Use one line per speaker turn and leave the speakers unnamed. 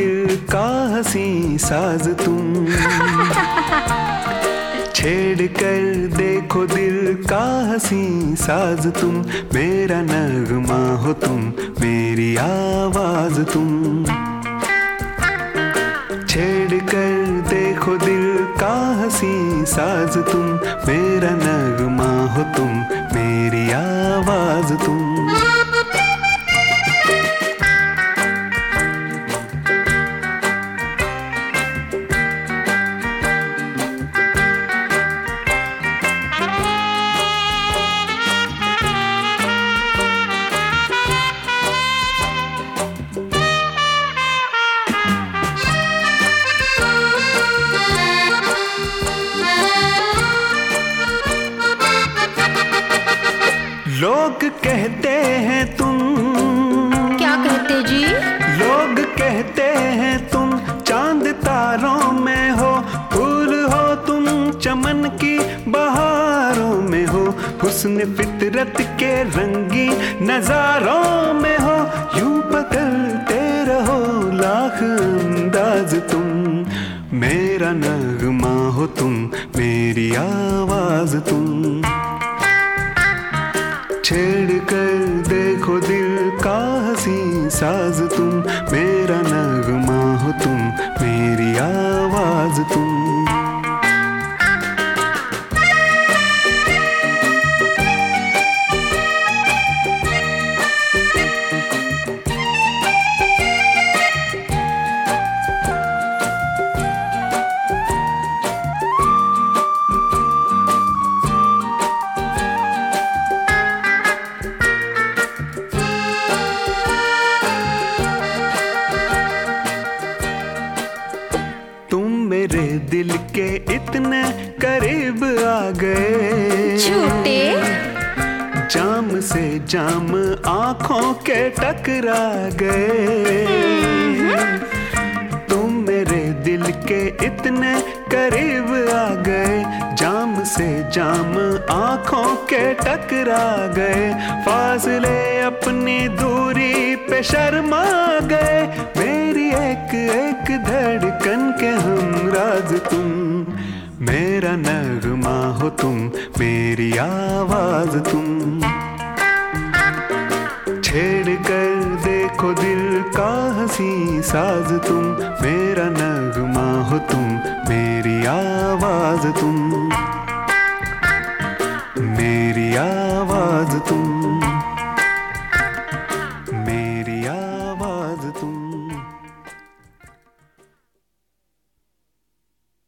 दिल का हंसी साज तुम, छेड़ कर देखो दिल का हंसी साज तुम, मेरा नगमा हो तुम, मेरी आवाज तुम। छेड़ कर देखो दिल का हंसी साज तुम, मेरा नगमा हो तुम, मेरी आवाज तुम। लोग कहते हैं तुम,
क्या कहते जी?
लोग कहते हैं तुम चांद तारों में हो, फूल हो तुम चमन की बहारों में हो, हुस्न फितरत के रंगी नजारों में हो, यूं बदलते रहो लाख अंदाज तुम, मेरा नगमा हो तुम, मेरी आवाज तुम। छेड़ कर देखो दिल का हंसी साज तुम, मेरा नगमा हो तुम, मेरी आवाज तुम। मेरे दिल के इतने करीब आ गए,
झूठे
जाम से जाम आंखों के टकरा गए। तुम मेरे दिल के इतने करीब आ गए, जाम से जाम आंखों के टकरा गए, फासले अपनी दूरी पे शर्मा गए, मेरी एक एक धड़कन के हमराज तुम, मेरा नगमा हो तुम, मेरी आवाज तुम। छेड़ कर देखो दिल का हंसी साज तुम, मेरा